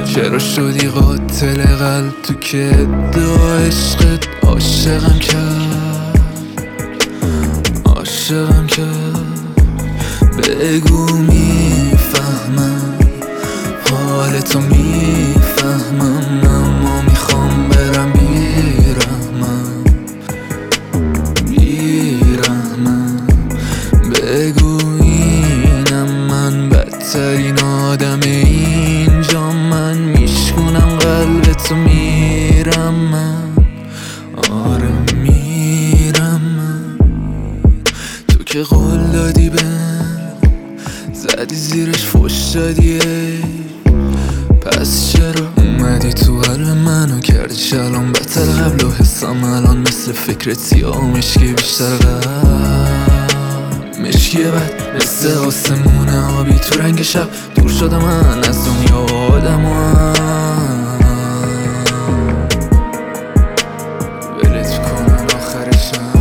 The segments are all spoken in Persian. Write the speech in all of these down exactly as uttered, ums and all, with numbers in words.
چرا شدی قاتل قلب تو که ادعا عشقت عاشقم کرد عاشقم کرد بگو میفهمم حالتو میفهمم اما میخوام برم بیرحمم بیرحمم بگو اینم من بدترین آدم اینجا من میشکنم قلبتو میرم من آره میرم من تو که قول دادی بهم زدی زیرش فوش دادی پس چرا اومدی تو قلب منو کردی شلام بدتر قبل و حسم الان مثل فکر سیاه مشکی بیشتر قلب مشکی بد مثل آسمون آبی تو رنگ شب دور شدم من از دنیا و آدم و ولت کنم آخرشم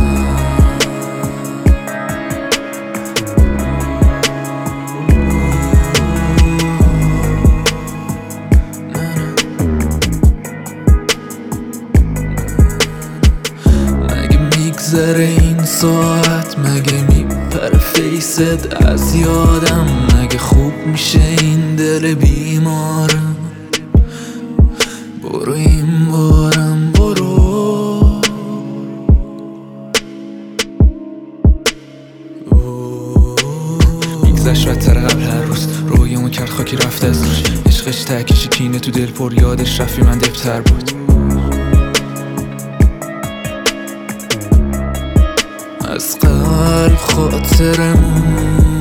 میگذره این ساعت مگه میپره فیست از یادم مگه خوب میشه این دل بیمارم برو این بارم برو میگذشت بدتر قبل هر روز رویمون کرد خاکی رفته از روش عشقش تکشی کینه تو دل پر یادش رفی من دبتر بود از قلب خاطرمون